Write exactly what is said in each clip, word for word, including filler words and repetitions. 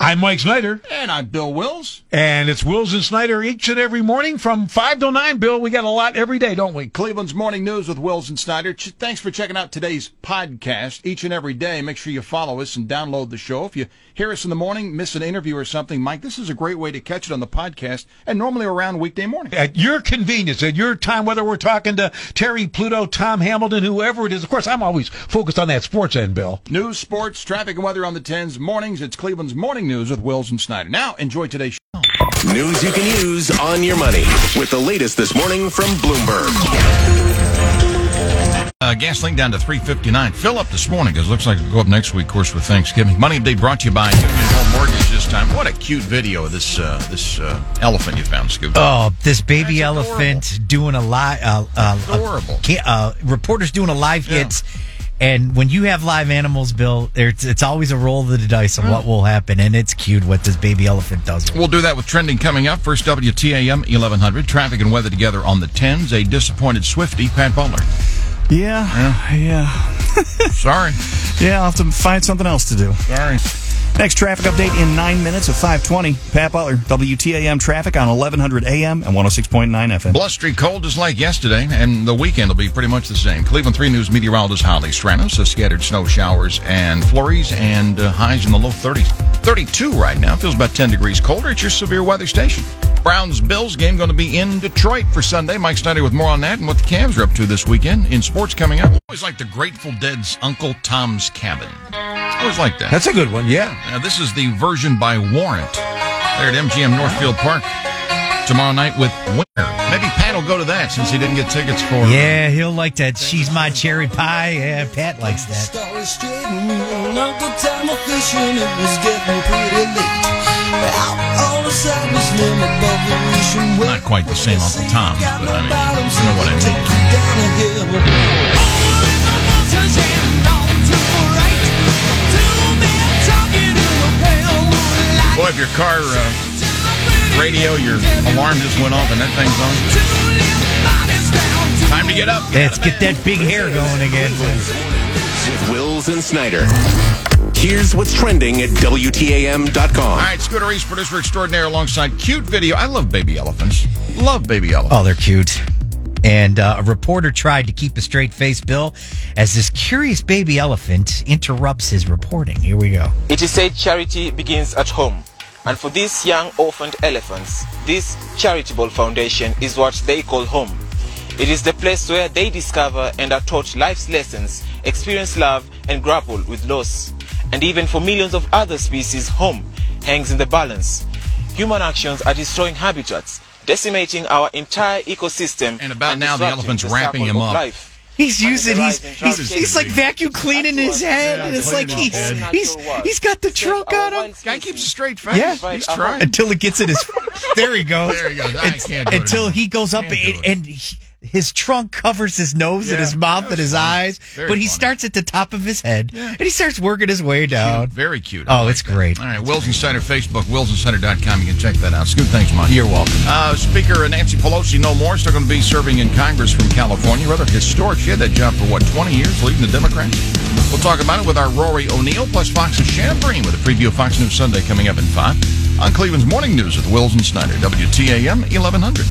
I'm Mike Snyder. And I'm Bill Wills. And it's Wills and Snyder each and every morning from five to nine, Bill. We got a lot every day, don't we? Cleveland's Morning News with Wills and Snyder. Ch- thanks for checking out today's podcast each and every day. Make sure you follow us and download the show. If you hear us in the morning, miss an interview or something, Mike, this is a great way to catch it on the podcast and normally around weekday morning. At your convenience, at your time, whether we're talking to Terry Pluto, Tom Hamilton, whoever it is. Of course, I'm always focused on that sports end, Bill. News, sports, traffic, and weather on the tens. Mornings, it's Cleveland's Morning News with Wills and Snyder. Now, enjoy today's show. News you can use on your money with the latest this morning from Bloomberg. Uh, gasoline down to three fifty-nine. Fill up this morning because it looks like it'll go up next week, of course, with Thanksgiving. Money Update brought to you by Union Home Mortgage this time. What a cute video of this uh, this uh, elephant you found, Scoop. Oh, this baby That's elephant adorable. doing a live. Uh, uh, Adorable. Uh, uh, reporters doing a live Yeah. hits. And when you have live animals, Bill, it's, it's always a roll of the dice of what will happen. And it's cute what this baby elephant does. We'll do that with trending coming up. First, W T A M eleven hundred. Traffic and weather together on the tens. A disappointed Swiftie, Pat Butler. Yeah, yeah. Sorry. Yeah, I'll have to find something else to do. Sorry. Next traffic update in nine minutes at five twenty. Pat Butler, W T A M traffic on eleven hundred A M and one oh six point nine F M. Blustery cold just like yesterday, and the weekend will be pretty much the same. Cleveland three News meteorologist Holly Stranos. So scattered snow showers and flurries and uh, highs in the low thirties. thirty-two right now. Feels about ten degrees colder. It's your severe weather station. Browns-Bills game going to be in Detroit for Sunday. Mike Snyder with more on that and what the Cavs are up to this weekend in sports coming up. Always like the Grateful Dead's Uncle Tom's Cabin. Always like that. That's a good one, yeah. Now, this is the version by Warrant there at M G M Northfield Park tomorrow night with Winter. Maybe Pat will go to that since he didn't get tickets for... Yeah, he'll like that. She's My Cherry Pie. Yeah, Pat likes that. Not quite the same Uncle Tom's, but I mean, you know what I mean. Boy, if your car uh, radio, your alarm just went off and that thing's on, time to get up. Let's get that big hair going again. With Wills and Snyder. Here's what's trending at W T A M dot com. All right, Scooter Reese, producer extraordinaire, alongside cute video. I love baby elephants. Love baby elephants. Oh, they're cute. And uh, a reporter tried to keep a straight face, Bill, as this curious baby elephant interrupts his reporting. Here we go. It is said charity begins at home. And for these young orphaned elephants, this charitable foundation is what they call home. It is the place where they discover and are taught life's lessons, experience love, and grapple with loss. And even for millions of other species, home hangs in the balance. Human actions are destroying habitats, decimating our entire ecosystem. And about and now, the disrupting elephant's the wrapping cycle him of up. life. He's using, he's, He's, he's, he's like vacuum cleaning his head, and it's like he's, he's, he's got the trunk on him. Guy keeps a straight face. Yeah. He's trying. Until it gets in his, there he goes. There he goes. I It's- can't do it Until anymore. he goes up Can't do and, it. and he, his trunk covers his nose and Yeah, his mouth that and was his funny. eyes, Very but he funny. starts at the top of his head, Yeah. and he starts working his way down. Cute. Very cute. Oh, I like it's that. great. All right, Wills and Snyder Facebook, wills and snyder dot com. You can check that out. Scoot, thanks, Mike. You're welcome. Uh, Speaker Nancy Pelosi, no more, still going to be serving in Congress from California. Rather historic. She had that job for, what, twenty years, leading the Democrats? We'll talk about it with our Rory O'Neill, plus Fox's Shannon Breen with a preview of Fox News Sunday coming up in five on Cleveland's Morning News with Wills and Snyder, W T A M eleven hundred.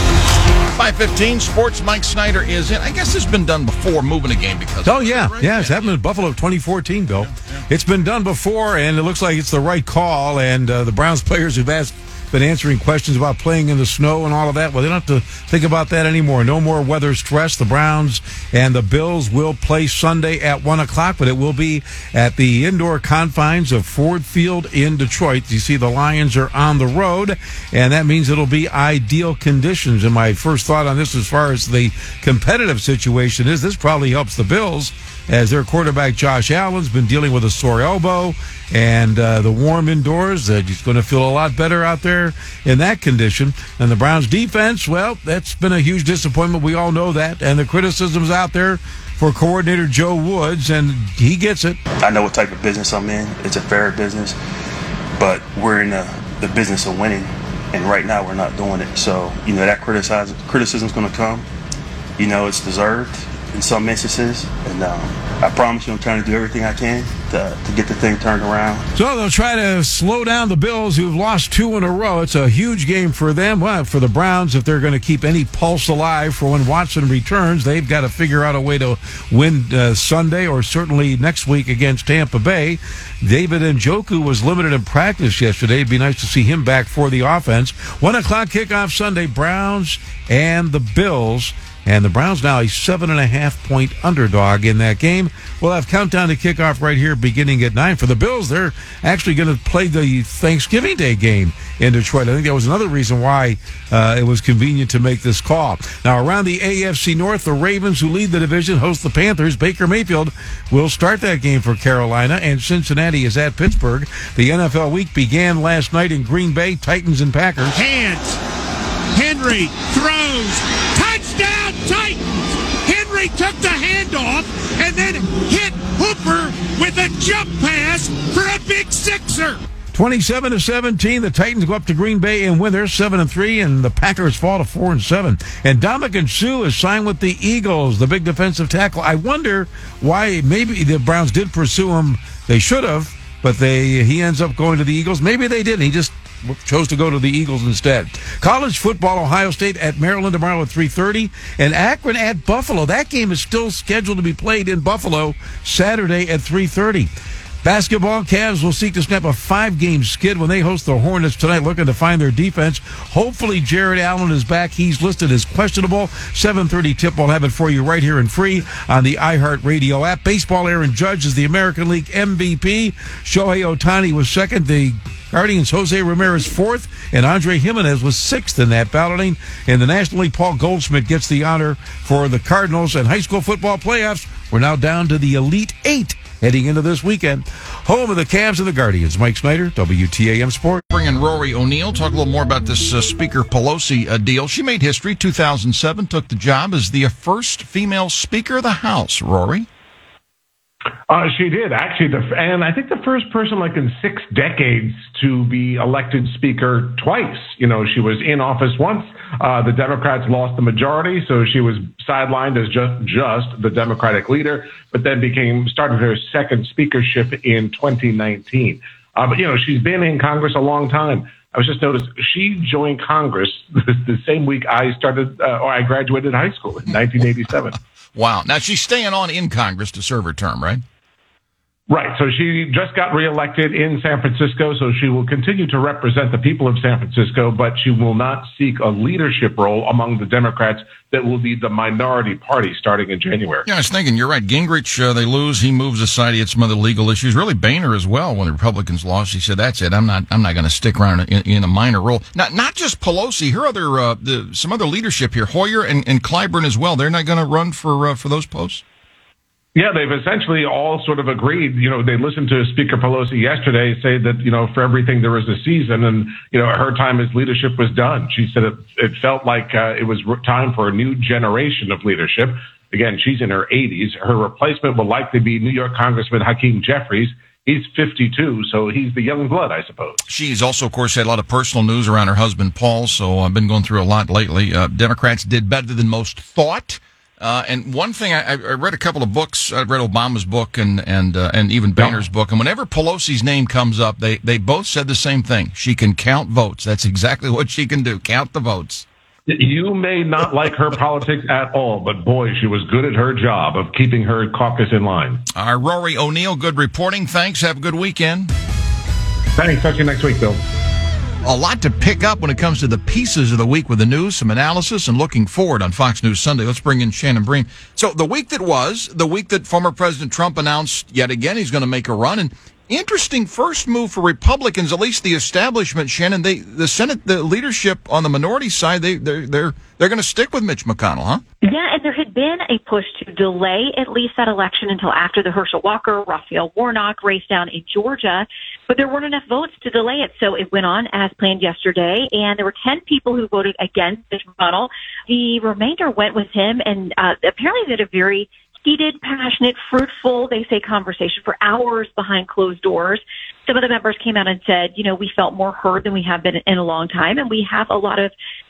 five fifteen, Sports, Mike Snyder is in. I guess it's been done before, moving a game because... Oh, of it, yeah. right? Yeah, it's happened in Buffalo twenty fourteen, Bill. It's been done before, and it looks like it's the right call. And uh, the Browns players who've asked, been answering questions about playing in the snow and all of that. Well, they don't have to think about that anymore. No more weather stress. The Browns and the Bills will play Sunday at one o'clock, but it will be at the indoor confines of Ford Field in Detroit. You see, the Lions are on the road, and that means it'll be ideal conditions. And my first thought on this, as far as the competitive situation is, this probably helps the Bills, as their quarterback Josh Allen's been dealing with a sore elbow, and uh, the warm indoors, uh, he's going to feel a lot better out there in that condition. And the Browns defense, well, that's been a huge disappointment. We all know that. And the criticism's out there for coordinator Joe Woods, and he gets it. I know what type of business I'm in. It's a fair business, but we're in the, the business of winning, and right now we're not doing it. So, you know, that criticize, criticism's going to come. You know, it's deserved, in some instances, and um, I promise you I'm trying to do everything I can to, to get the thing turned around. So they'll try to slow down the Bills, who've lost two in a row. It's a huge game for them. Well, for the Browns, if they're going to keep any pulse alive for when Watson returns, they've got to figure out a way to win uh, Sunday or certainly next week against Tampa Bay. David Njoku was limited in practice yesterday. It'd be nice to see him back for the offense. One o'clock kickoff Sunday, Browns and the Bills. And the Browns now a seven and a half point underdog in that game. We'll have countdown to kickoff right here beginning at nine. For the Bills, they're actually going to play the Thanksgiving Day game in Detroit. I think that was another reason why uh, it was convenient to make this call. Now, around the A F C North, the Ravens, who lead the division, host the Panthers. Baker Mayfield will start that game for Carolina, and Cincinnati is at Pittsburgh. The N F L week began last night in Green Bay, Titans and Packers. Hands. Henry throws. Touchdown, Titans! Henry took the handoff and then hit Hooper with a jump pass for a big sixer. twenty-seven to seventeen, the Titans go up to Green Bay and win. They're seven and three, and the Packers fall to four and seven. And Ndamukong Suh is signed with the Eagles, the big defensive tackle. I wonder why maybe the Browns did pursue him. They should have, but they he ends up going to the Eagles. Maybe they didn't. He just chose to go to the Eagles instead. College football, Ohio State at Maryland tomorrow at three thirty, and Akron at Buffalo. That game is still scheduled to be played in Buffalo Saturday at three thirty. Basketball, Cavs will seek to snap a five-game skid when they host the Hornets tonight, looking to find their defense. Hopefully, Jared Allen is back. He's listed as questionable. seven thirty tip. We'll have it for you right here and free on the iHeartRadio app. Baseball, Aaron Judge is the American League M V P. Shohei Ohtani was second. The Guardians' Jose Ramirez fourth, and Andre Jimenez was sixth in that balloting. In the National League, Paul Goldschmidt gets the honor for the Cardinals. And high school football playoffs, we're now down to the Elite Eight heading into this weekend. Home of the Cavs and the Guardians. Mike Snyder, W T A M Sport. Bring in Rory O'Neill, talk a little more about this uh, Speaker Pelosi uh, deal. She made history. two thousand seven, took the job as the first female Speaker of the House. Rory? Uh, she did, actually. The, and I think the first person like in six decades to be elected Speaker twice. You know, she was in office once. Uh, the Democrats lost the majority, so she was sidelined as just, just the Democratic leader, but then became started her second speakership in twenty nineteen. Uh, but, you know, she's been in Congress a long time. I was just noticed she joined Congress the, the same week I started, uh, or I graduated high school in nineteen eighty-seven. Wow. Now, she's staying on in Congress to serve her term, right? Right. So she just got reelected in San Francisco, so she will continue to represent the people of San Francisco, but she will not seek a leadership role among the Democrats that will be the minority party starting in January. Yeah, I was thinking, you're right. Gingrich, uh, they lose. He moves aside. He had some other legal issues. Really, Boehner as well, when the Republicans lost. He said, that's it. I'm not I'm not going to stick around in, in a minor role. Not not just Pelosi. Her other, uh, the, some other leadership here, Hoyer and, and Clyburn as well. They're not going to run for uh, for those posts? Yeah, they've essentially all sort of agreed. You know, they listened to Speaker Pelosi yesterday say that, you know, for everything there is a season, and, you know, her time as leadership was done. She said it, it felt like uh, it was time for a new generation of leadership. Again, she's in her eighties. Her replacement will likely be New York Congressman Hakeem Jeffries. He's fifty-two, so he's the young blood, I suppose. She's also, of course, had a lot of personal news around her husband, Paul, so I've been going through a lot lately. Uh, Democrats did better than most thought. Uh, and one thing, I, I read a couple of books. I read Obama's book and and uh, and even Boehner's book. And whenever Pelosi's name comes up, they, they both said the same thing. She can count votes. That's exactly what she can do, count the votes. You may not like her politics at all, but boy, she was good at her job of keeping her caucus in line. Our Rory O'Neill, good reporting. Thanks. Have a good weekend. Thanks. Talk to you next week, Bill. A lot to pick up when it comes to the pieces of the week with the news, some analysis, and looking forward on Fox News Sunday. Let's bring in Shannon Bream. So the week that was, the week that former President Trump announced yet again he's going to make a run, and interesting first move for Republicans, at least the establishment, Shannon. They, the Senate, the leadership on the minority side, they, they're they're they're going to stick with Mitch McConnell, huh? Yeah, and there had been a push to delay at least that election until after the Herschel Walker, Raphael Warnock race down in Georgia, but there weren't enough votes to delay it, so it went on as planned yesterday, and there were ten people who voted against Mitch McConnell. The remainder went with him, and uh, apparently they had a very heated, passionate, fruitful, they say, conversation for hours behind closed doors. Some of the members came out and said, you know, we felt more heard than we have been in a long time, and we have a lot of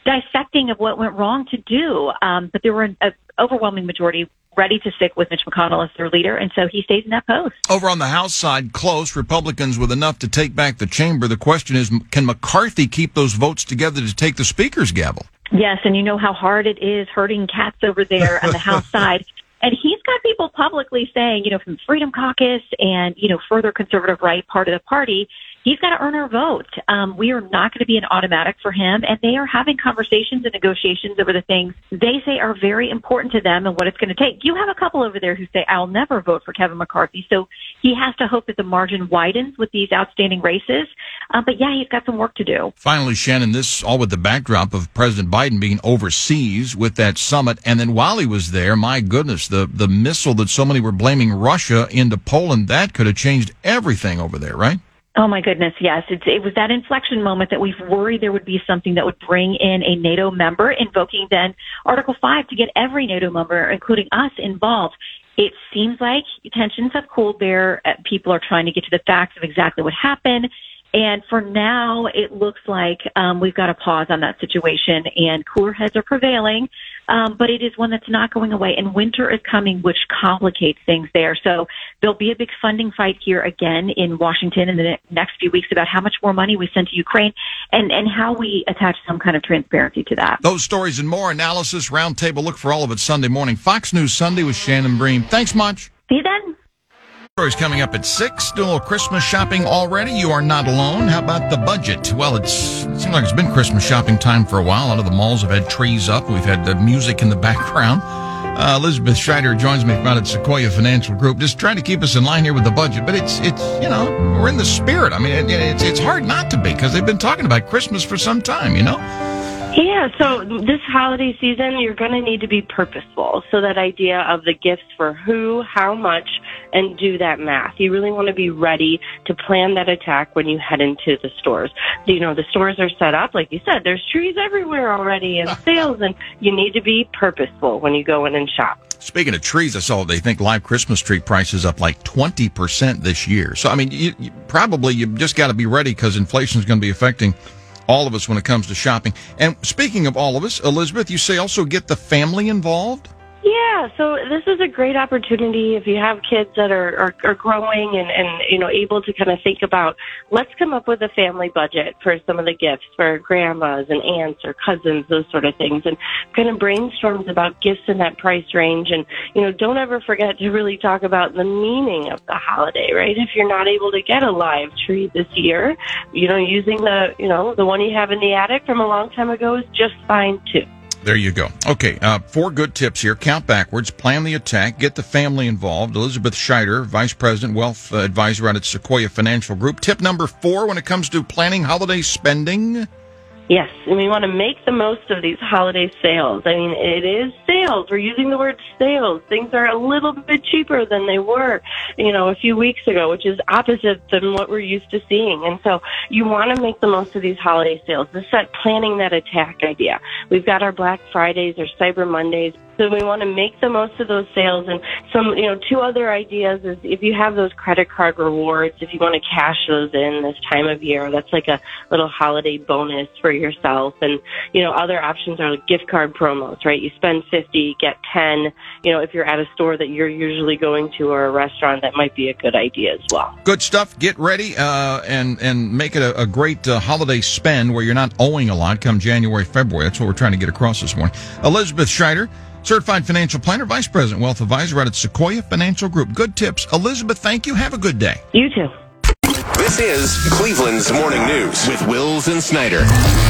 dissecting of what went wrong to do. Um, but there were an overwhelming majority ready to stick with Mitch McConnell as their leader, and so he stays in that post. Over on the House side, close, Republicans with enough to take back the chamber. The question is, can McCarthy keep those votes together to take the Speaker's gavel? Yes, and you know how hard it is herding cats over there on the House side. And he's got people publicly saying, you know, from the Freedom Caucus and, you know, further conservative right part of the party, he's got to earn our vote. Um, we are not going to be an automatic for him. And they are having conversations and negotiations over the things they say are very important to them and what it's going to take. You have a couple over there who say, I'll never vote for Kevin McCarthy. So he has to hope that the margin widens with these outstanding races. Uh, but yeah, he's got some work to do. Finally, Shannon, this all with the backdrop of President Biden being overseas with that summit. And then while he was there, my goodness, the, the missile that so many were blaming Russia into Poland, that could have changed everything over there, right? Oh, my goodness, yes. It's, it was that inflection moment that we've worried there would be something that would bring in a NATO member, invoking then Article five to get every NATO member, including us, involved. It seems like tensions have cooled there. People are trying to get to the facts of exactly what happened. And for now, it looks like um, we've got to pause on that situation, and cooler heads are prevailing. Um, but it is one that's not going away, and winter is coming, which complicates things there. So there'll be a big funding fight here again in Washington in the ne- next few weeks about how much more money we send to Ukraine and, and how we attach some kind of transparency to that. Those stories and more analysis, roundtable. Look for all of it Sunday morning. Fox News Sunday with Shannon Bream. Thanks much. See you then. Stories coming up at six. Doing a little Christmas shopping already. You are not alone. How about the budget? Well, it's, it seems like it's been Christmas shopping time for a while. A lot of the malls have had trees up. We've had the music in the background. Uh, Elizabeth Schreider joins me from out at Sequoia Financial Group, just trying to keep us in line here with the budget. But it's, it's you know, we're in the spirit. I mean, it, it's, it's hard not to be because they've been talking about Christmas for some time, you know? Yeah, so this holiday season, you're going to need to be purposeful. So that idea of the gifts for who, how much, and do that math. You really want to be ready to plan that attack when you head into the stores. You know, the stores are set up, like you said, there's trees everywhere already and sales, and you need to be purposeful when you go in and shop. Speaking of trees, I saw they think live Christmas tree prices up like twenty percent this year. So, I mean, you, you, probably you just got to be ready because inflation is going to be affecting all of us when it comes to shopping. And speaking of all of us, Elizabeth, you say also get the family involved? Yeah, so this is a great opportunity if you have kids that are, are, are growing and, and, you know, able to kind of think about, let's come up with a family budget for some of the gifts for grandmas and aunts or cousins, those sort of things, and kind of brainstorms about gifts in that price range. And, you know, don't ever forget to really talk about the meaning of the holiday, right? If you're not able to get a live tree this year, you know, using the, you know, the one you have in the attic from a long time ago is just fine too. There you go. Okay, uh, four good tips here. Count backwards, plan the attack, get the family involved. Elizabeth Schreider, Vice President, Wealth Advisor out at Sequoia Financial Group. Tip number four when it comes to planning holiday spending? Yes, and we want to make the most of these holiday sales. I mean, it is sales. We're using the word sales. Things are a little bit cheaper than they were, you know, a few weeks ago, which is opposite than what we're used to seeing. And so you want to make the most of these holiday sales. This is that planning that attack idea. We've got our Black Fridays or Cyber Mondays. So we want to make the most of those sales. And some, you know, two other ideas is if you have those credit card rewards, if you want to cash those in this time of year, that's like a little holiday bonus for yourself. And, you know, other options are like gift card promos, right? You spend fifty, get ten. You know, if you're at a store that you're usually going to or a restaurant, that might be a good idea as well. Good stuff. Get ready uh, and, and make it a, a great uh, holiday spend where you're not owing a lot come January, February. That's what we're trying to get across this morning. Elizabeth Schreider, Certified Financial Planner, Vice President, Wealth Advisor out at Sequoia Financial Group. Good tips. Elizabeth, thank you. Have a good day. You too. This is Cleveland's Morning News with Wills and Snyder.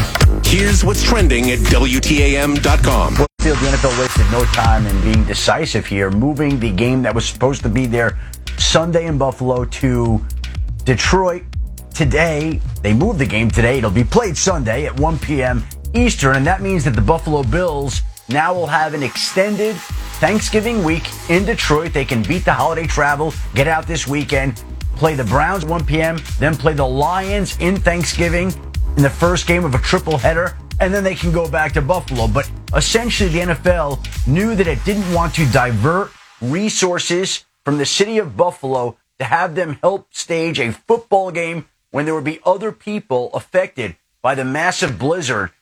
Here's what's trending at W T A M dot com. Well, the N F L wasted no time in being decisive here, moving the game that was supposed to be there Sunday in Buffalo to Detroit today. They moved the game today. It'll be played Sunday at one p.m. Eastern, and that means that the Buffalo Bills now will have an extended Thanksgiving week in Detroit. They can beat the holiday travel, get out this weekend, play the Browns at one p.m., then play the Lions in Thanksgiving in the first game of a triple header, and then they can go back to Buffalo. But essentially, the N F L knew that it didn't want to divert resources from the city of Buffalo to have them help stage a football game when there would be other people affected by the massive blizzard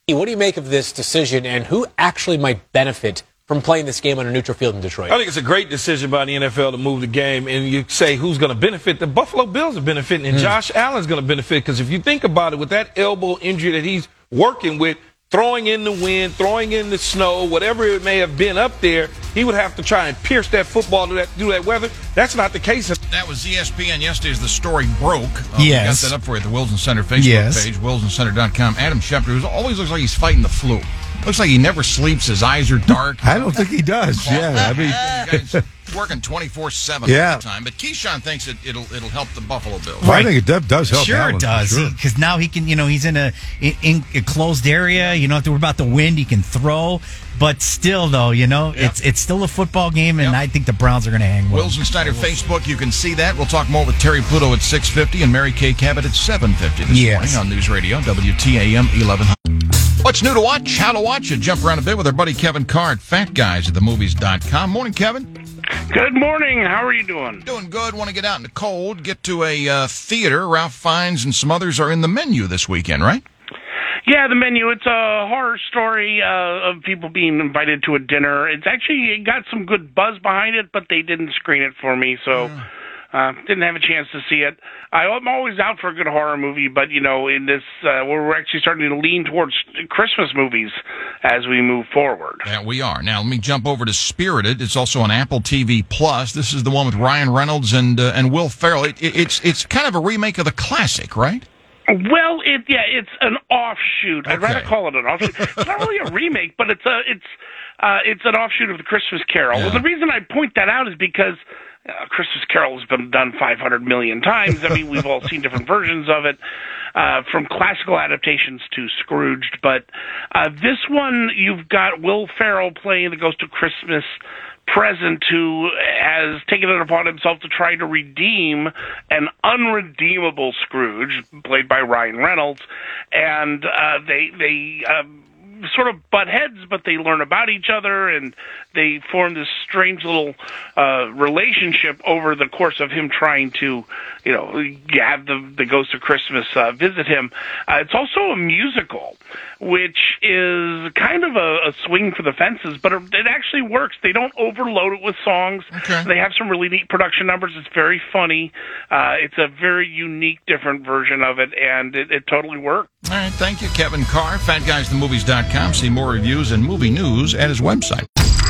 What do you make of this decision, and who actually might benefit from playing this game on a neutral field in Detroit? I think it's a great decision by the N F L to move the game, and you say who's going to benefit. The Buffalo Bills are benefiting, and mm. Josh Allen's going to benefit, because if you think about it, with that elbow injury that he's working with, throwing in the wind, throwing in the snow, whatever it may have been up there, he would have to try and pierce that football through that, through that weather. That's not the case. That was E S P N yesterday as the story broke. Uh, yes. We got that up for you at the Wilson Center Facebook yes. page, wilson center dot com. Adam Schefter, who always looks like he's fighting the flu. Looks like he never sleeps. His eyes are dark. I don't think he does. Yeah, I mean, he's working twenty-four seven yeah. all the time. But Keyshawn thinks it, it'll it'll help the Buffalo Bills. Well, right. I think it does help. Sure, Allen, it does. Sure. Because now he can, you know, he's in a in, in a closed area. You don't have to worry about the wind. He can throw. But still, though, you know, yep. it's it's still a football game, and yep. I think the Browns are going to hang well. Wilson Snyder Facebook, you can see that. We'll talk more with Terry Pluto at six fifty and Mary Kay Cabot at seven fifty this yes. morning on News Radio W T A M eleven hundred. What's new to watch? How to watch it? Jump around a bit with our buddy Kevin Carr at fat guys at the movies dot com. Morning, Kevin. Good morning. How are you doing? Doing good. Want to get out in the cold, get to a uh, theater. Ralph Fiennes and some others are in the menu this weekend, right? Yeah, the menu. It's a horror story uh, of people being invited to a dinner. It's actually it got some good buzz behind it, but they didn't screen it for me, so mm. uh, didn't have a chance to see it. I, I'm always out for a good horror movie, but, you know, in this, uh, we're actually starting to lean towards Christmas movies as we move forward. Yeah, we are. Now, let me jump over to Spirited. It's also on Apple T V Plus. This is the one with Ryan Reynolds and uh, and Will Ferrell. It, it, it's it's kind of a remake of the classic, right? Well, it yeah, it's an offshoot. Okay. I'd rather call it an offshoot. It's not really a remake, but it's a it's uh, it's an offshoot of the Christmas Carol. Yeah. Well, the reason I point that out is because uh, Christmas Carol has been done five hundred million times. I mean, we've all seen different versions of it, uh, from classical adaptations to Scrooged. But uh, this one, you've got Will Ferrell playing the Ghost of Christmas Present, who has taken it upon himself to try to redeem an unredeemable Scrooge, played by Ryan Reynolds, and uh, they they uh, sort of butt heads, but they learn about each other, and they form this strange little uh, relationship over the course of him trying to, you know, have the, the Ghost of Christmas uh, visit him. Uh, it's also a musical, which is kind of a, a swing for the fences, but it actually works. They don't overload it with songs. Okay. They have some really neat production numbers. It's very funny. Uh, it's a very unique, different version of it, and it, it totally works. All right, thank you, Kevin Carr. fat guys the movies dot com. See more reviews and movie news at his website.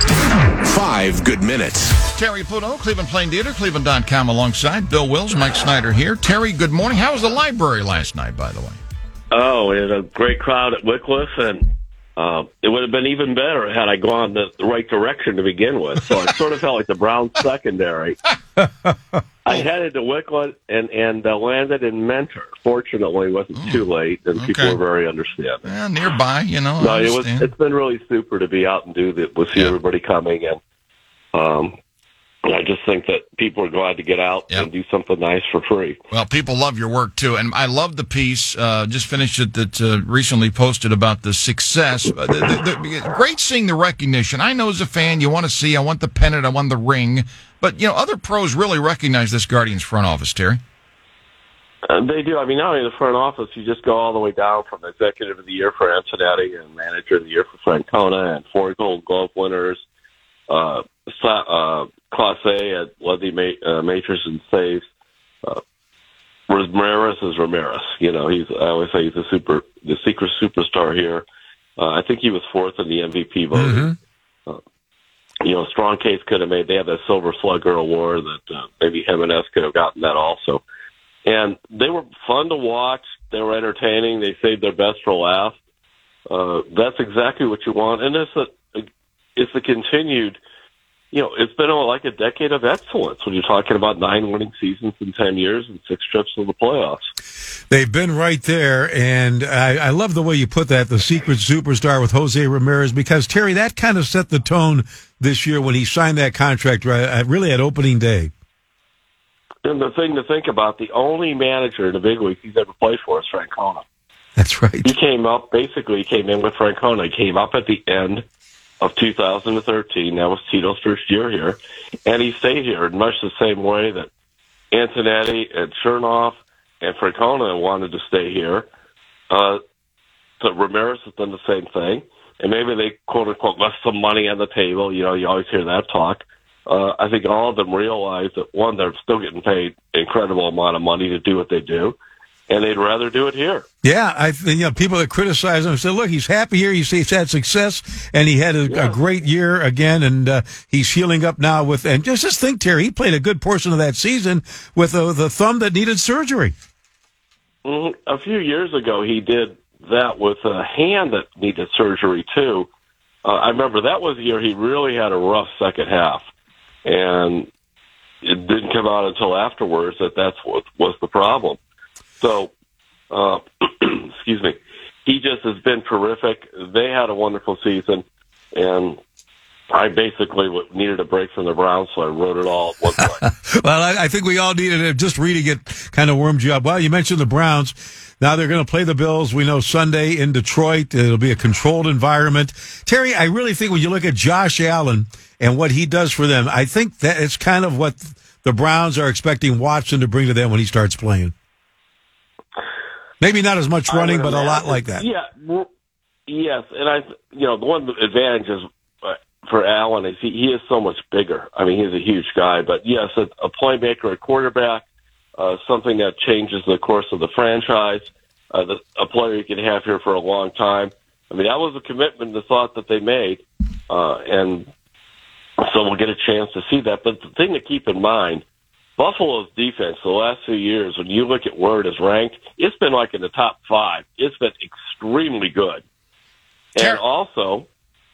Five good minutes. Terry Pluto, Cleveland Plain Theater, cleveland dot com alongside Bill Wills, Mike Snyder here. Terry, good morning. How was the library last night, by the way? Oh, we had a great crowd at Wycliffe, and uh, it would have been even better had I gone the, the right direction to begin with. So I sort of felt like the Browns secondary. I headed to Wycliffe and, and uh, landed in Mentor. Fortunately, it wasn't Ooh, too late, and okay. people were very understanding. Yeah, nearby, you know. No, it was, it's been really super to be out and do that. We'll see yeah. everybody coming, and um, I just think that people are glad to get out yep. and do something nice for free. Well, people love your work, too. And I love the piece, uh, just finished it, that uh, recently posted about the success. Uh, the, the, the, great seeing the recognition. I know as a fan, you want to see, I want the pennant, I want the ring. But, you know, other pros really recognize this Guardians front office, Terry. Uh, they do. I mean, not only the front office, you just go all the way down from Executive of the Year for Antonetti and Manager of the Year for Francona and four Gold Glove winners. Uh, uh, Class A at Levy Ma- uh, Majors and Saves. Uh, Ramirez is Ramirez. You know, he's. I always say he's a super, the secret superstar here. Uh, I think he was fourth in the M V P voting. Mm-hmm. Uh, you know, strong case could have made. They have that Silver Slugger award that uh, maybe Jimenez could have gotten that also. And they were fun to watch. They were entertaining. They saved their best for last. Uh, that's exactly what you want. And it's a, it's a continued, you know, it's been like a decade of excellence when you're talking about nine winning seasons in ten years and six trips to the playoffs. They've been right there, and I, I love the way you put that, the secret superstar with Jose Ramirez, because, Terry, that kind of set the tone this year when he signed that contract right, really at opening day. And the thing to think about, the only manager in the big leagues he's ever played for is Francona. That's right. He came up, basically, he came in with Francona. He came up at the end of two thousand thirteen. That was Tito's first year here. And he stayed here in much the same way that Antonetti and Chernoff and Francona wanted to stay here. Uh, So Ramirez has done the same thing, and maybe they quote unquote left some money on the table. You know, you always hear that talk. Uh, I think all of them realize that one, they're still getting paid an incredible amount of money to do what they do, and they'd rather do it here. Yeah, I you know people that criticize him say, look, he's happy here. You see, he's had success, and he had a, yeah. a great year again, and uh, he's healing up now with. And just just think, Terry, he played a good portion of that season with uh, the thumb that needed surgery. Mm-hmm. A few years ago, he did that with a hand that needed surgery too. Uh, I remember that was the year he really had a rough second half, and it didn't come out until afterwards that that's what was the problem. So, uh, excuse me, he just has been terrific. They had a wonderful season, and I basically needed a break from the Browns, so I wrote it all at one point. Well, I, I think we all needed it. Just reading it kind of warmed you up. Well, you mentioned the Browns. Now they're going to play the Bills. We know Sunday in Detroit. It'll be a controlled environment. Terry, I really think when you look at Josh Allen and what he does for them, I think that it's kind of what the Browns are expecting Watson to bring to them when he starts playing. Maybe not as much running, but a lot like that. Yeah, well, yes, and I, you know, the one advantage is for Allen is he, he is so much bigger. I mean, he's a huge guy, but yes, a, a playmaker, a quarterback, uh, something that changes the course of the franchise, uh, the, a player you can have here for a long time. I mean, that was a commitment, the thought that they made, uh, and so we'll get a chance to see that. But the thing to keep in mind, Buffalo's defense the last few years, when you look at where it is ranked, it's been like in the top five. It's been extremely good. And also,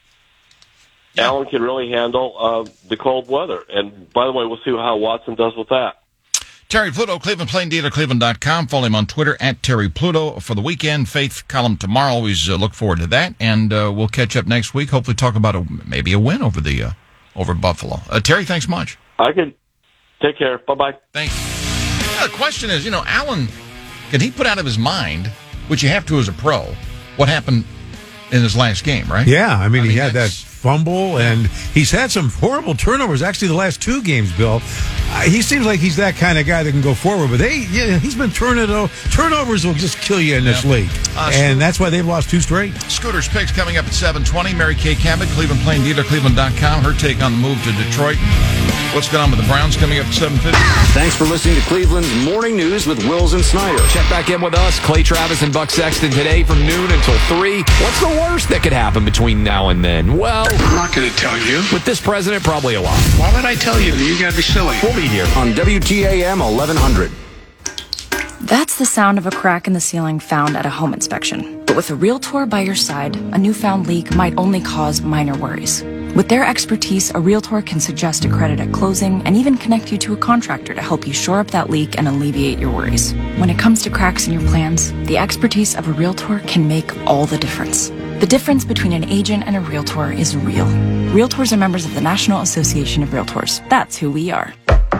yeah. Allen can really handle uh, the cold weather. And by the way, we'll see how Watson does with that. Terry Pluto, Cleveland Plain Dealer, Cleveland dot com. Follow him on Twitter at Terry Pluto for the weekend. Faith column tomorrow. Always uh, look forward to that. And uh, we'll catch up next week. Hopefully talk about a, maybe a win over the uh, over Buffalo. Uh, Terry, thanks much. I can. Take care. Bye-bye. Thanks. Yeah, the question is, you know, Allen, can he put out of his mind, which you have to as a pro, what happened in his last game, right? Yeah, I mean, I he mean, had that fumble, and he's had some horrible turnovers, actually, the last two games, Bill. Uh, he seems like he's that kind of guy that can go forward, but they, yeah, he's been turning it over. Turnovers will just kill you in this yeah. league, uh, and that's why they've lost two straight. Scooter's picks coming up at seven twenty. Mary Kay Cabot, Cleveland Plain Dealer, Cleveland dot com. Her take on the move to Detroit. What's going on with the Browns coming up at seven fifty? Thanks for listening to Cleveland's Morning News with Wills and Snyder. Check back in with us, Clay Travis and Buck Sexton, today from noon until three. What's the worst that could happen between now and then? Well, I'm not going to tell you. With this president, probably a lot. Why would I tell you? You got to be silly. We'll be here on W T A M eleven hundred. That's the sound of a crack in the ceiling found at a home inspection. But with a Realtor by your side, a newfound leak might only cause minor worries. With their expertise, a Realtor can suggest a credit at closing and even connect you to a contractor to help you shore up that leak and alleviate your worries. When it comes to cracks in your plans, the expertise of a Realtor can make all the difference. The difference between an agent and a Realtor is real. Realtors are members of the National Association of Realtors. That's who we are.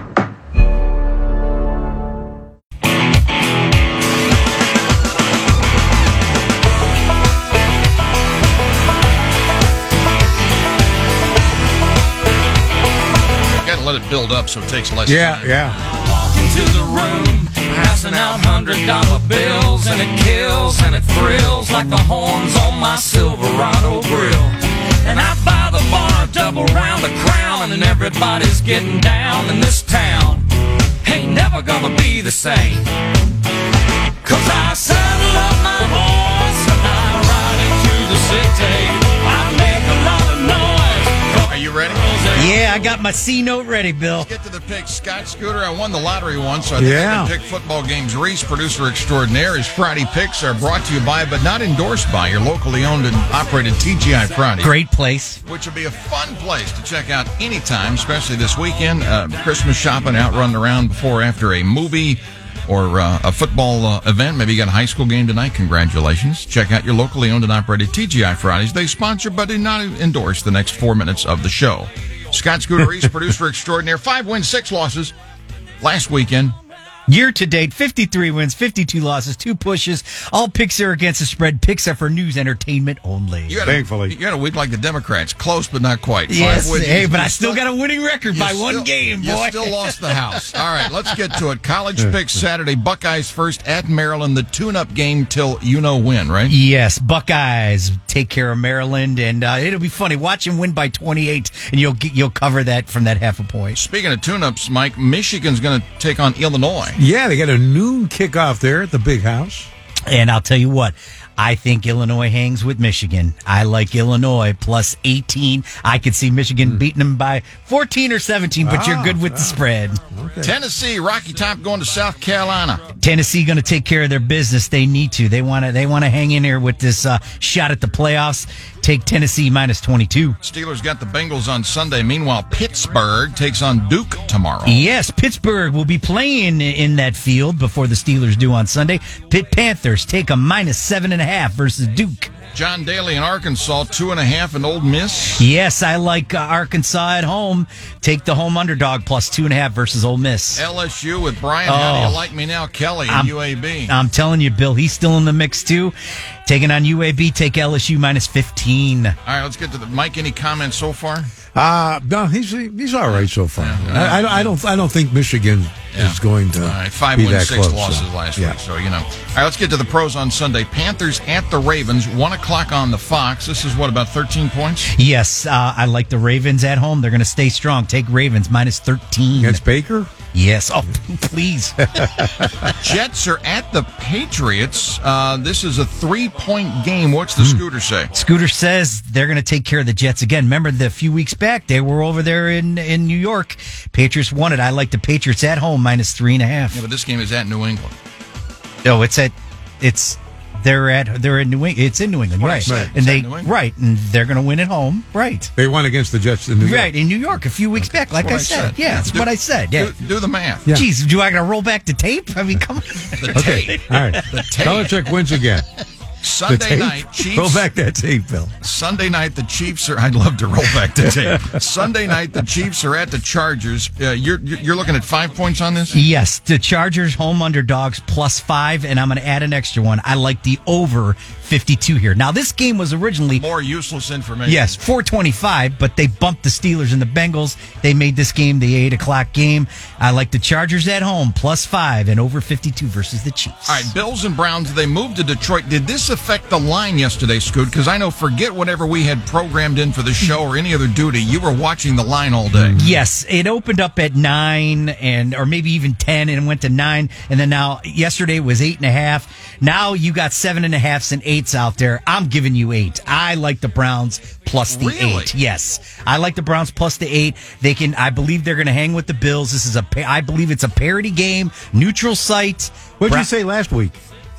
Let it build up so it takes less yeah, time. Yeah, I walk into the room, passing out hundred dollar bills, and it kills and it thrills like the horns on my Silverado grill. And I buy the bar, double round the crown, and then everybody's getting down in this town. Ain't never gonna be the same. Cause I saddle up my horse and I ride into the city. I make a lot of noise. Are you ready? Yeah, I got my C note ready, Bill. Let's get to the picks. Scott Scooter, I won the lottery once, so I think yeah. I can pick football games. Reese, producer extraordinaire. His Friday picks are brought to you by, but not endorsed by, your locally owned and operated T G I Friday. Great place. Which will be a fun place to check out anytime, especially this weekend. Uh, Christmas shopping, out running around before or after a movie or uh, a football uh, event. Maybe you got a high school game tonight. Congratulations. Check out your locally owned and operated T G I Fridays. They sponsor, but do not endorse the next four minutes of the show. Scott Scooter Reese, producer extraordinaire. Five wins, six losses last weekend. Year to date, fifty-three wins, fifty-two losses, two pushes. All picks are against the spread. Picks are for news entertainment only. You had Thankfully. A, you had a week like the Democrats. Close, but not quite. Yes, Five wins. hey, but I still got a winning record by still, one game, boy. You still lost the house. All right, let's get to it. College picks Saturday. Buckeyes first at Maryland. The tune-up game till you-know-when, right? Yes, Buckeyes take care of Maryland, and uh, it'll be funny. Watch them win by twenty-eight, and you'll you'll cover that from that half a point. Speaking of tune-ups, Mike, Michigan's going to take on Illinois. Yeah, they got a noon kickoff there at the Big House. And I'll tell you what, I think Illinois hangs with Michigan. I like Illinois plus eighteen. I could see Michigan mm. beating them by fourteen or seventeen, but ah, you're good with ah, the spread. Okay. Tennessee, Rocky Top going to South Carolina. Tennessee going to take care of their business. They need to. They want to. They want to hang in here with this uh, shot at the playoffs. Take Tennessee minus twenty-two. Steelers got the Bengals on Sunday. Meanwhile, Pittsburgh takes on Duke tomorrow. Yes, Pittsburgh will be playing in that field before the Steelers do on Sunday. Pitt Panthers take a minus seven and a half versus Duke. John Daly in Arkansas, two and a half and Ole Miss. Yes, I like uh, Arkansas at home. Take the home underdog plus two and a half versus Ole Miss. L S U with Brian. Oh, how do you like me now, Kelly and I'm, U A B? I'm telling you, Bill, he's still in the mix too. Taking on U A B, take L S U minus fifteen. All right, let's get to the Mike. Any comments so far? Uh no, he's he's all right so far. Yeah, I, I, I don't I don't think Michigan yeah. is going to. All right, five be wins, that six close, losses so. last yeah. week. So you know. All right, let's get to the pros on Sunday. Panthers at the Ravens, one o'clock on the Fox. This is what, about thirteen points? Yes, uh, I like the Ravens at home. They're going to stay strong. Take Ravens minus thirteen against Baker. Yes. Oh, please. Jets are at the Patriots. Uh, this is a three-point game. What's the mm. Scooter say? Scooter says they're going to take care of the Jets again. Remember, the few weeks back, they were over there in, in New York. Patriots won it. I like the Patriots at home, minus three and a half. Yeah, but this game is at New England. No, it's at it's they're at they're in New England. It's in New England, what right? right. And they right, and they're going to win at home, right? They won against the Jets in New York, right? In New York a few weeks okay. back, like I, I said. said. Yeah, that's do, what I said. Yeah, do, do the math. Yeah. Jeez, do I got to roll back the tape? I mean, come on. the okay, tape. all right. The tape. Belichick wins again. Sunday night, Chiefs. Roll back that tape, Bill. Sunday night, the Chiefs are. I'd love to roll back the tape. Sunday night, the Chiefs are at the Chargers. Uh, you're you're looking at five points on this? Yes, the Chargers home underdogs plus five, and I'm going to add an extra one. I like the over fifty-two here. Now, this game was originally more useless information. Yes, four twenty-five, but they bumped the Steelers and the Bengals. They made this game the eight o'clock game. I like the Chargers at home plus five and over fifty-two versus the Chiefs. All right, Bills and Browns. They moved to Detroit. Did this affect the line yesterday, Scoot? Because I know, forget whatever we had programmed in for the show or any other duty, you were watching the line all day. Yes, it opened up at nine and or maybe even ten and went to nine, and then now yesterday was eight and a half. Now you got seven and a halfs and eights out there. I'm giving you eight. I like the Browns plus the really? eight. Yes, I like the Browns plus the eight. They can. I believe they're going to hang with the Bills. This is a. I believe it's a parity game, neutral site. What did Bra- you say last week?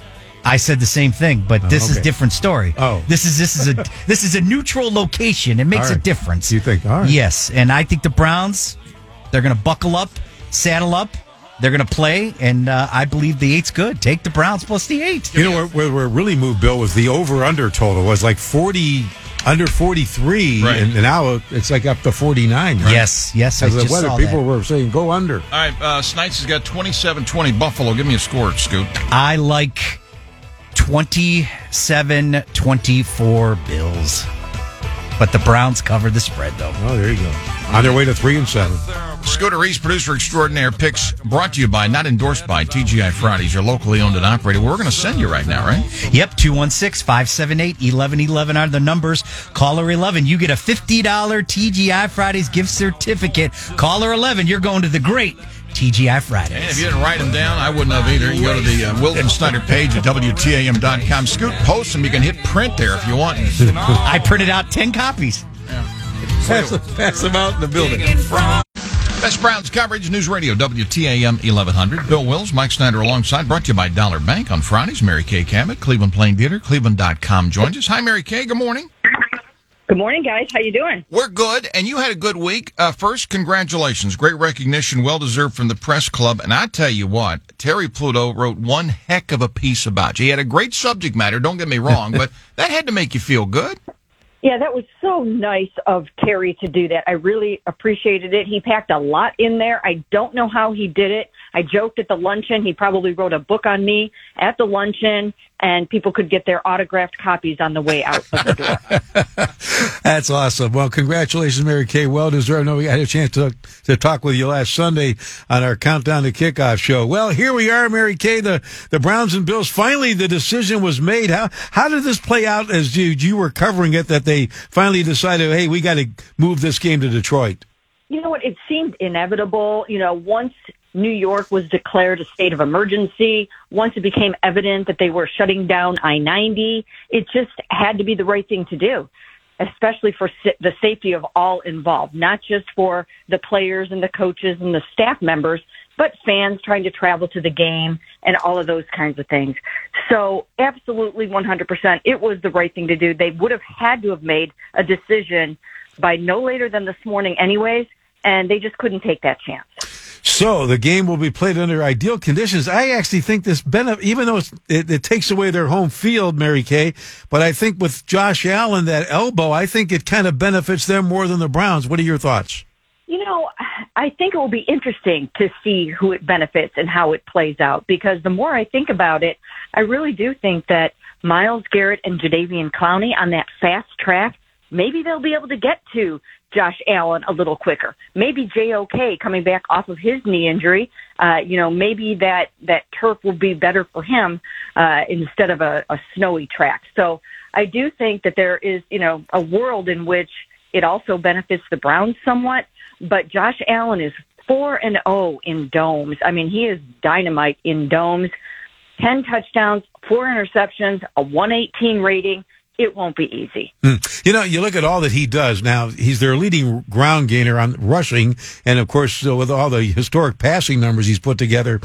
I said the same thing, but this oh, okay. is a different story. Oh, this is this is a this is a neutral location. It makes right. a difference. You think? All right. Yes, and I think the Browns, they're going to buckle up, saddle up. They're going to play, and uh, I believe the eight's good. Take the Browns plus the eight. You know where, where, where it really moved, Bill, was the over-under total. It was like forty, under forty-three, right. and, and now it's like up to forty-nine. Right? Yes, yes, I As just the weather, saw people that. were saying go under. All right, uh, Snipes has got twenty-seven twenty Buffalo. Give me a score, Scoot. I like twenty-seven twenty-four Bills. But the Browns covered the spread, though. Oh, there you go. On their way to three and seven. Scooter Reese, producer extraordinaire, picks brought to you by, not endorsed by, T G I Fridays, your locally owned and operated. We're going to send you right now, right? Yep, two one six, five seven eight, one one one one are the numbers. Caller eleven, you get a fifty dollars T G I Fridays gift certificate. Caller eleven, you're going to the great T G I Fridays. And if you didn't write them down, I wouldn't have either. You go to the uh, Wilton Snyder page at W T A M dot com. Scoot posts them. You can hit print there if you want. I printed out ten copies. Yeah. Pass, pass them out in the building. Best Browns coverage, News Radio, W T A M eleven hundred. Bill Wills, Mike Snyder alongside. Brought to you by Dollar Bank on Fridays. Mary Kay Cabot, Cleveland Plain Theater, Cleveland dot com joins us. Hi, Mary Kay. Good morning. Good morning, guys. How you doing? We're good, and you had a good week. Uh, first, congratulations. Great recognition, well-deserved from the press club. And I tell you what, Terry Pluto wrote one heck of a piece about you. He had a great subject matter, don't get me wrong, but that had to make you feel good. Yeah, that was so nice of Terry to do that. I really appreciated it. He packed a lot in there. I don't know how he did it. I joked at the luncheon. He probably wrote a book on me at the luncheon, and people could get their autographed copies on the way out of the door. That's awesome. Well, congratulations, Mary Kay. Well deserved. I know we had a chance to to talk with you last Sunday on our Countdown to Kickoff show. Well, here we are, Mary Kay. The the Browns and Bills. Finally, the decision was made. How how did this play out as you you were covering it? That they finally decided, hey, we got to move this game to Detroit. You know what? It seemed inevitable. You know, once New York was declared a state of emergency, once it became evident that they were shutting down I ninety, it just had to be the right thing to do, especially for the safety of all involved, not just for the players and the coaches and the staff members, but fans trying to travel to the game and all of those kinds of things. So absolutely one hundred percent, it was the right thing to do. They would have had to have made a decision by no later than this morning anyways, and they just couldn't take that chance. So the game will be played under ideal conditions. I actually think this benefit, even though it's, it, it takes away their home field, Mary Kay, but I think with Josh Allen, that elbow, I think it kind of benefits them more than the Browns. What are your thoughts? You know, I think it will be interesting to see who it benefits and how it plays out, because the more I think about it, I really do think that Myles Garrett and Jadeveon Clowney on that fast track, maybe they'll be able to get to Josh Allen a little quicker. Maybe J O K coming back off of his knee injury, uh, you know, maybe that, that turf will be better for him uh, instead of a, a snowy track. So I do think that there is, you know, a world in which it also benefits the Browns somewhat, but Josh Allen is four and oh in domes. I mean, he is dynamite in domes. ten touchdowns, four interceptions, a one eighteen rating. It won't be easy. Mm. You know, you look at all that he does now. He's their leading ground gainer on rushing, and of course, so with all the historic passing numbers he's put together,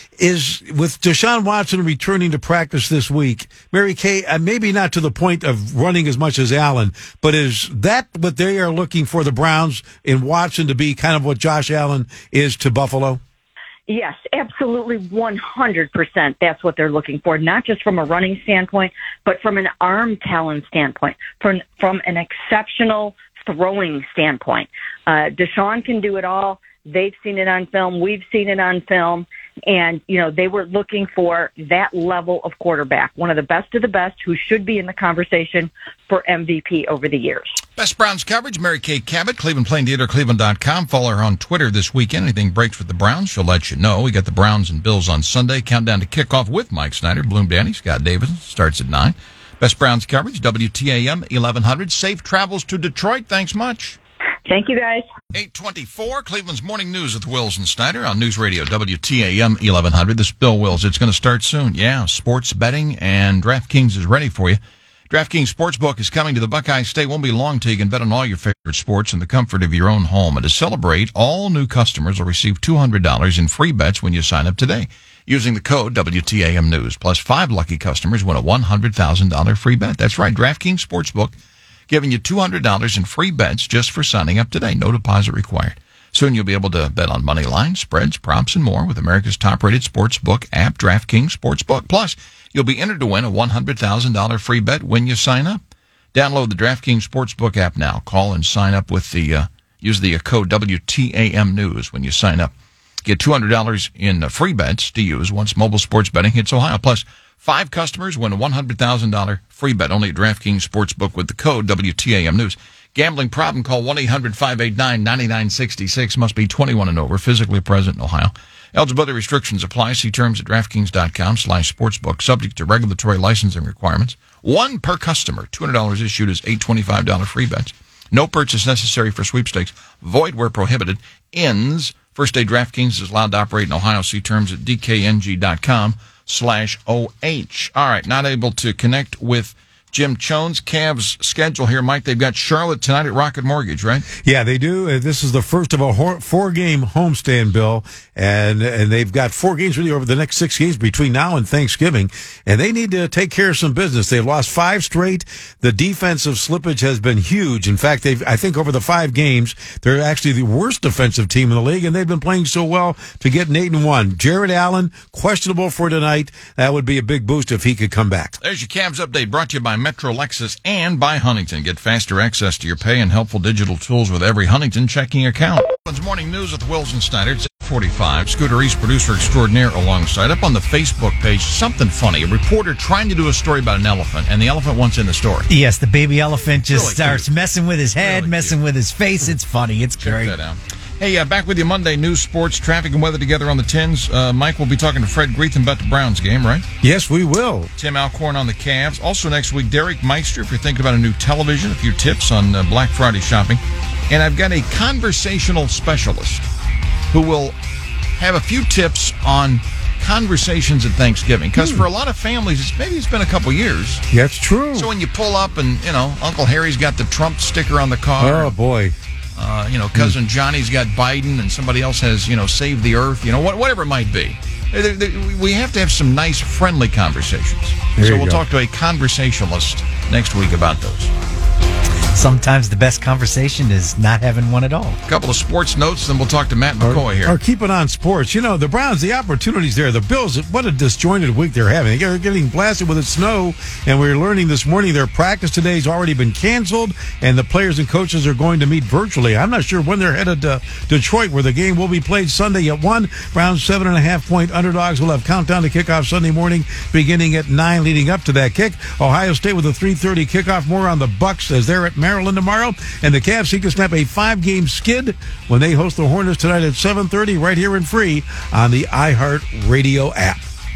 is with Deshaun Watson returning to practice this week. Mary Kay, uh, maybe not to the point of running as much as Allen, but is that what they are looking for the Browns in Watson to be, kind of what Josh Allen is to Buffalo? Yes, absolutely, one hundred percent. That's what they're looking for, not just from a running standpoint, but from an arm talent standpoint, from, from an exceptional throwing standpoint. Uh, Deshaun can do it all. They've seen it on film. We've seen it on film. And, you know, they were looking for that level of quarterback, one of the best of the best, who should be in the conversation for M V P over the years. Best Browns coverage, Mary Kay Cabot, Cleveland Plain Theater, Cleveland dot com. Follow her on Twitter this weekend. Anything breaks with the Browns, she'll let you know. We got the Browns and Bills on Sunday. Countdown to kickoff with Mike Snyder, Bloom Danny, Scott Davidson. Starts at nine. Best Browns coverage, W T A M eleven hundred. Safe travels to Detroit. Thanks much. Thank you, guys. eight twenty-four, Cleveland's Morning News with Wills and Snyder on News Radio W T A M eleven hundred. This is Bill Wills. It's going to start soon. Yeah, sports betting, and DraftKings is ready for you. DraftKings Sportsbook is coming to the Buckeye State. Won't be long till you can bet on all your favorite sports in the comfort of your own home. And to celebrate, all new customers will receive two hundred dollars in free bets when you sign up today using the code W T A M News. Plus, five lucky customers win a one hundred thousand dollars free bet. That's right, DraftKings Sportsbook, giving you two hundred dollars in free bets just for signing up today. No deposit required. Soon you'll be able to bet on money lines, spreads, props, and more with America's top-rated sportsbook app, DraftKings Sportsbook. Plus, you'll be entered to win a one hundred thousand dollars free bet when you sign up. Download the DraftKings Sportsbook app now. Call and sign up with the uh, use the uh, code W T A M News when you sign up. Get two hundred dollars in uh, free bets to use once mobile sports betting hits Ohio. Plus, five customers win a one hundred thousand dollars free bet only at DraftKings Sportsbook with the code W T A M News. Gambling problem? Call one eight hundred five eight nine nine nine six six. Must be twenty-one and over. Physically present in Ohio. Eligibility restrictions apply. See terms at DraftKings.com slash sportsbook. Subject to regulatory licensing requirements. One per customer. two hundred dollars issued as eight hundred twenty-five dollars free bets. No purchase necessary for sweepstakes. Void where prohibited. Ends. First day DraftKings is allowed to operate in Ohio. See terms at D K N G dot com slash O H. All right, not able to connect with Jim Chones. Cavs schedule here, Mike. They've got Charlotte tonight at Rocket Mortgage, right? Yeah, they do. Uh, This is the first of a four-game homestand, Bill, and and they've got four games really over the next six games between now and Thanksgiving, and they need to take care of some business. They've lost five straight. The defensive slippage has been huge. In fact, they've I think over the five games, they're actually the worst defensive team in the league, and they've been playing so well to get an eight and one. Jared Allen, questionable for tonight. That would be a big boost if he could come back. There's your Cavs update brought to you by Metro Lexus and by Huntington. Get faster access to your pay and helpful digital tools with every Huntington checking account. Morning News with Wills and Snyder. It's eight forty-five. Scooter East, producer extraordinaire, alongside. Up on the Facebook page, something funny. A reporter trying to do a story about an elephant, and the elephant wants in the story. Yes, the baby elephant just Really starts cute. messing with his head, Really messing cute. with his face. It's funny. It's Check great. that out. Hey, uh, back with you Monday. News, sports, traffic, and weather together on the tins. Uh, Mike will be talking to Fred Greetham about the Browns game, right? Yes, we will. Tim Alcorn on the Cavs. Also next week, Derek Meister, if you're thinking about a new television, a few tips on uh, Black Friday shopping. And I've got a conversational specialist who will have a few tips on conversations at Thanksgiving. Because Hmm. for a lot of families, it's, maybe it's been a couple years. That's true. So when you pull up and, you know, Uncle Harry's got the Trump sticker on the car. Oh, boy. Uh, you know, Cousin Johnny's got Biden and somebody else has, you know, Save the Earth, you know, what, whatever it might be. There- there- We have to have some nice, friendly conversations. There so you we'll go. talk to a conversationalist next week about those. Sometimes the best conversation is not having one at all. A couple of sports notes, then we'll talk to Matt McCoy here. Or keep it on sports. You know, the Browns, the opportunities there. The Bills, what a disjointed week they're having. They're getting blasted with the snow, and we're learning this morning their practice today has already been canceled, and the players and coaches are going to meet virtually. I'm not sure when they're headed to Detroit, where the game will be played Sunday at one. Browns seven and a half point underdogs will have countdown to kickoff Sunday morning, beginning at nine, leading up to that kick. Ohio State with a three thirty kickoff. More on the Bucks as they're at Maryland tomorrow, and the Cavs seek to snap a five-game skid when they host the Hornets tonight at seven thirty right here in free on the iHeart Radio app.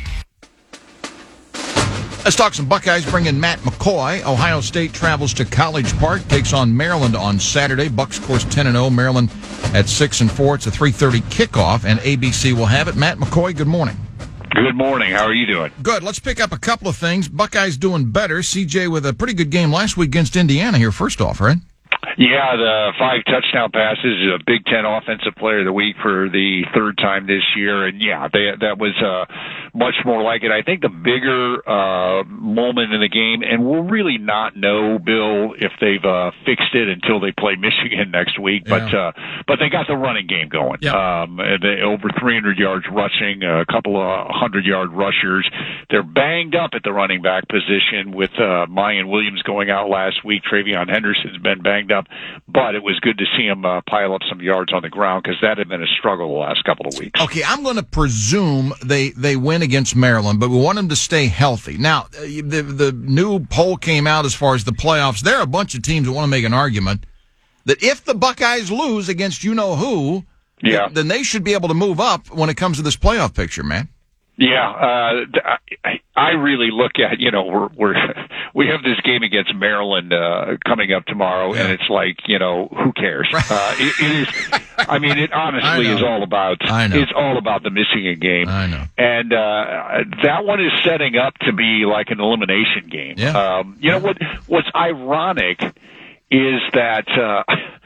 Let's talk some Buckeyes. Bring in Matt McCoy. Ohio State travels to College Park, takes on Maryland on Saturday. Bucks, of course, ten and oh. Maryland at six and four. It's a three thirty kickoff, and A B C will have it. Matt McCoy, good morning. Good morning. How are you doing? Good. Let's pick up a couple of things. Buckeyes doing better. C J with a pretty good game last week against Indiana here, first off, right? Yeah, the five touchdown passes, a Big Ten Offensive Player of the Week for the third time this year, and yeah, they, that was uh, much more like it. I think the bigger uh, moment in the game, and we'll really not know, Bill, if they've uh, fixed it until they play Michigan next week. But Yeah. uh, but they got the running game going. Um, they, over three hundred yards rushing, a couple of hundred yard rushers. They're banged up at the running back position with uh, Mayan Williams going out last week. Travion Henderson's been banged up. But it was good to see him uh, pile up some yards on the ground because that had been a struggle the last couple of weeks. Okay, I'm going to presume they, they win against Maryland, but we want them to stay healthy. Now, uh, the the new poll came out as far as the playoffs. There are a bunch of teams that want to make an argument that if the Buckeyes lose against you-know-who, yeah. then they should be able to move up when it comes to this playoff picture, man. Yeah, uh, I, I really look at, you know, we're, we're, we have this game against Maryland, uh, coming up tomorrow, and it's like, you know, who cares? Uh, it, it is, I mean, it honestly is all about, I know. it's all about the Michigan game. I know. And, uh, that one is setting up to be like an elimination game. Yeah. Um, you know what, what's ironic is that, uh,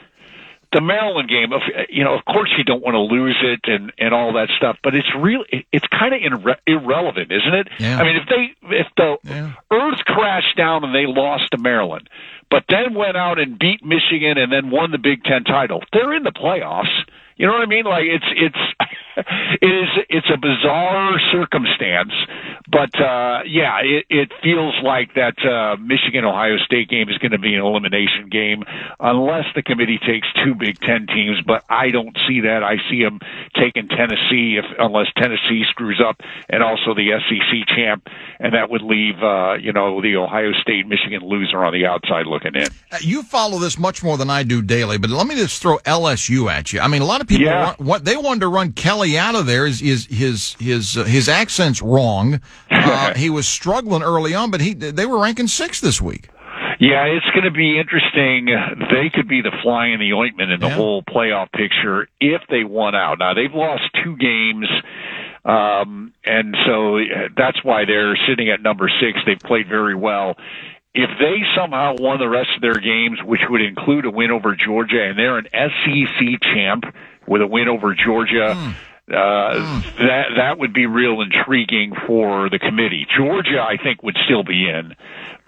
the Maryland game, of you know, of course you don't want to lose it and, and all that stuff, but it's real. It's kind of irre- irrelevant, isn't it? Yeah. I mean, if they if the Yeah. Earth crashed down and they lost to Maryland, but then went out and beat Michigan and then won the Big Ten title, they're in the playoffs. You know what I mean? Like it's it's it is it's a bizarre circumstance, but uh, yeah, it, it feels like that uh, Michigan Ohio State game is going to be an elimination game unless the committee takes two Big Ten teams. But I don't see that. I see them taking Tennessee if unless Tennessee screws up, and also the S E C champ, and that would leave uh, you know the Ohio State Michigan loser on the outside looking in. Uh, You follow this much more than I do daily, but let me just throw L S U at you. I mean, a lot of people Yeah. want, what they wanted to run Kelly out of there. Is is his his uh, his accent's wrong? Uh, he was struggling early on, but he they were ranking sixth this week. Yeah, it's going to be interesting. They could be the fly in the ointment in the Yeah. whole playoff picture if they won out. Now, they've lost two games, um, and so that's why they're sitting at number six. They've played very well. If they somehow won the rest of their games, which would include a win over Georgia, and they're an S E C champ with a win over Georgia, Mm. uh, that that would be real intriguing for the committee. Georgia, I think, would still be in,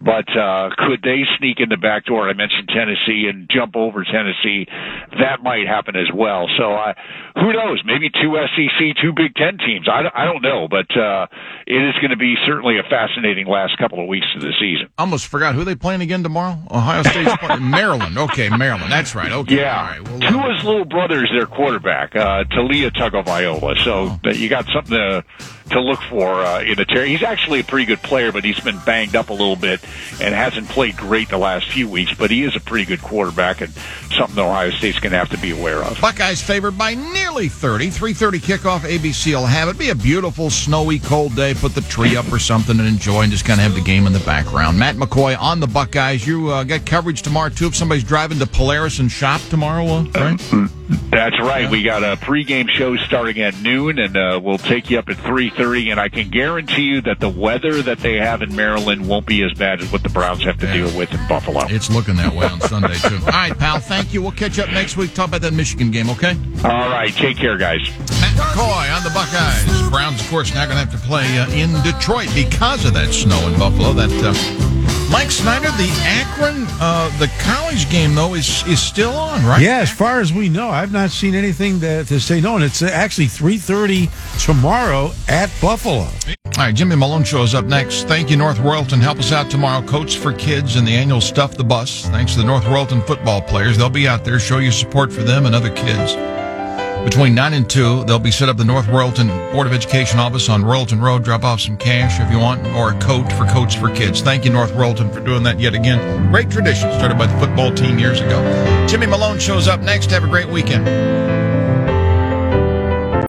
But uh, could they sneak in the back door? I mentioned Tennessee and jump over Tennessee. That might happen as well. So uh, who knows? Maybe two S E C, two Big Ten teams. I, I don't know, but uh, it is going to be certainly a fascinating last couple of weeks of the season. Almost forgot who they playing again tomorrow. Ohio State's playing Maryland. Okay, Maryland. That's right. Okay. Yeah. All right. Well, Tua's little brother is their quarterback, uh, Talia Tagovailoa. So that you got something to to look for uh, in the Terry. He's actually a pretty good player, but he's been banged up a little bit and hasn't played great the last few weeks. But he is a pretty good quarterback and something that Ohio State's going to have to be aware of. Buckeyes favored by nearly thirty. three thirty kickoff. A B C will have it. Be a beautiful, snowy, cold day. Put the tree up or something and enjoy and just kind of have the game in the background. Matt McCoy on the Buckeyes. You uh, got coverage tomorrow, too, if somebody's driving to Polaris and shop tomorrow, uh, right? Uh, that's right. We got a pregame show starting at noon, and uh, we'll take you up at three thirty, and I can guarantee you that the weather that they have in Maryland won't be as bad as what the Browns have to yeah. deal with in Buffalo. It's looking that way on Sunday, too. All right, pal, thank you. We'll catch up next week. Talk about that Michigan game, okay? All right, take care, guys. Matt McCoy on the Buckeyes. Browns, of course, now going to have to play uh, in Detroit because of that snow in Buffalo. That uh, Mike Snyder, the Akron, uh, the college game, though, is is still on, right? Yeah, as far as we know. I've not seen anything that, to say no, and it's actually three thirty tomorrow at Buffalo. All right, Jimmy Malone shows up next. Thank you, North Royalton. Help us out tomorrow. Coach for Kids and the annual Stuff the Bus. Thanks to the North Royalton football players. They'll be out there. Show your support for them and other kids. Between nine and two, they'll be set up the North Royalton Board of Education office on Royalton Road. Drop off some cash if you want, or a coat for Coach for Kids. Thank you, North Royalton, for doing that yet again. Great tradition started by the football team years ago. Jimmy Malone shows up next. Have a great weekend.